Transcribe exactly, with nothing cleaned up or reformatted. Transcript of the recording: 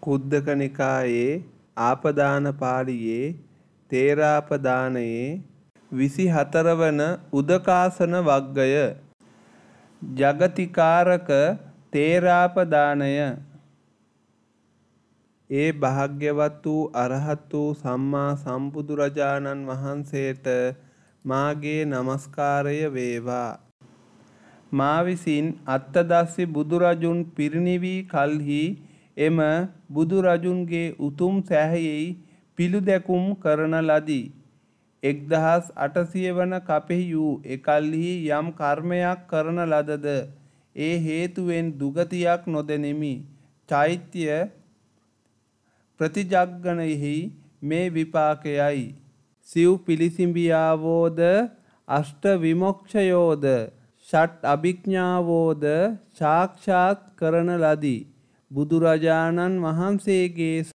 කුද්දක නිකායේ ආපදාන පාළියේ තේරාපදානයේ විසිහතර වන උදකාසන වග්ගය. ජගතිකාරක තේරාපදානය. ඒ භාග්‍යවත් වූ අරහත් වූ සම්මා සම්බුදුරජාණන් වහන්සේට මාගේ නමස්කාරය වේවා. මා විසින් අත්තදස්සි බුදුරජුන් පිරිනිවී කල්හි එම බුදුරජුන්ගේ උතුම් සෑයෙහි පිළිදැකුම් කරන ලදී. එක්දහස් අටසිය වන කපෙහි වූ එකල්හි යම් කර්මයක් කරන ලදද ඒ හේතුවෙන් දුගතියක් නොදෙනෙමි. චෛත්‍ය ප්‍රතිජග්ගණයෙහි මේ විපාකයයි. සිව් පිළිසිඹියාවෝද අෂ්ට විමොක්ෂයෝද ෂට් අභිඥාවෝද සාක්ෂාත් කරන ලදී. බුදුරජාණන් වහන්සේගේ